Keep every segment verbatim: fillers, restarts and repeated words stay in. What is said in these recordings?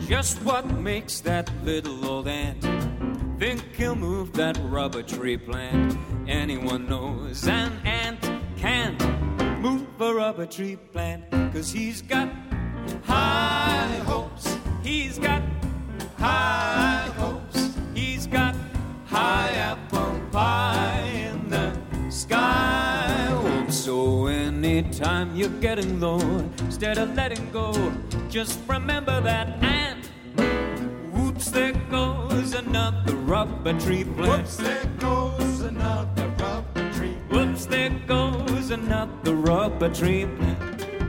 Just what makes that little old ant think he'll move that rubber tree plant? Anyone knows an ant can't move a rubber tree plant, 'cause he's got high hopes, he's got high hopes, he's got high apple pie in the sky. Oh, so anytime you're getting low, instead of letting go, just remember that ant. Whoops, there goes another rubber tree plant. Whoops, there goes another rubber tree plant. Whoops, there goes another rubber tree plant.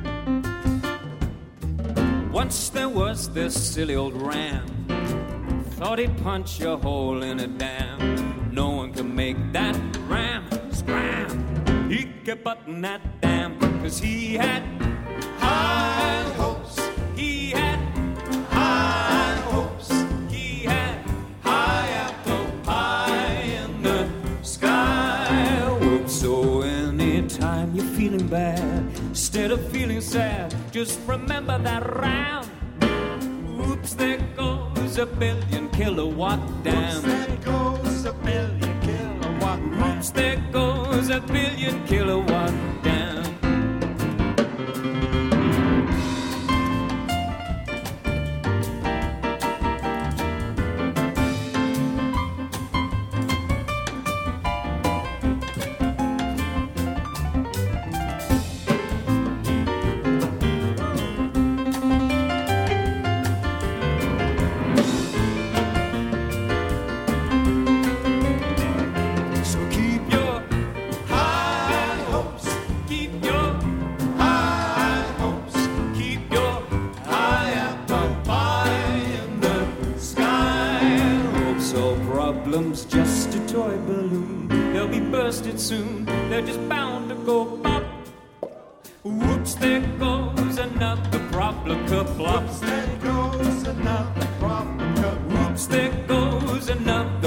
Once there was this silly old ram, thought he'd punch a hole in a dam. No one could make that ram scram. He kept butting that dam, 'cause he had high hopes. He had high hopes. He had high apple pie in the sky. Whoops, so anytime you're feeling bad, instead of feeling sad, just remember that ram. Whoops, there goes a billion kilowatt dam. Whoops, there goes a billion kilowatt dam. Whoops, there goes a billion kilowatt dam. Problem's just a toy balloon. They'll be bursted soon. They're just bound to go pop. Whoops, there goes another problem kerplop. Whoops, there goes another problem kerplop. Whoops, there goes another